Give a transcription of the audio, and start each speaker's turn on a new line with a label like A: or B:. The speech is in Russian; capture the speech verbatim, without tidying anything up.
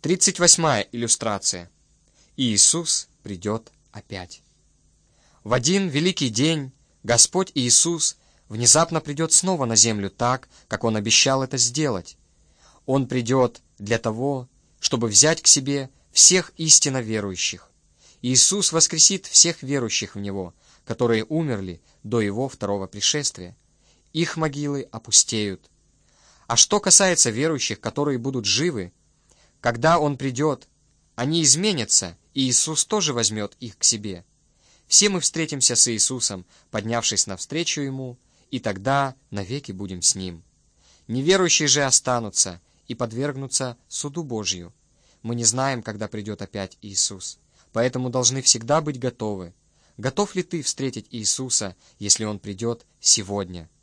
A: тридцать восьмая иллюстрация. Иисус придет опять. В один великий день Господь Иисус внезапно придет снова на землю так, как Он обещал это сделать. Он придет для того, чтобы взять к себе всех истинно верующих. Иисус воскресит всех верующих в Него, которые умерли до Его второго пришествия. Их могилы опустеют. А что касается верующих, которые будут живы, когда Он придет, они изменятся, и Иисус тоже возьмет их к себе. Все мы встретимся с Иисусом, поднявшись навстречу Ему, и тогда навеки будем с Ним. Неверующие же останутся и подвергнутся суду Божию. Мы не знаем, когда придет опять Иисус, поэтому должны всегда быть готовы. Готов ли ты встретить Иисуса, если Он придет сегодня?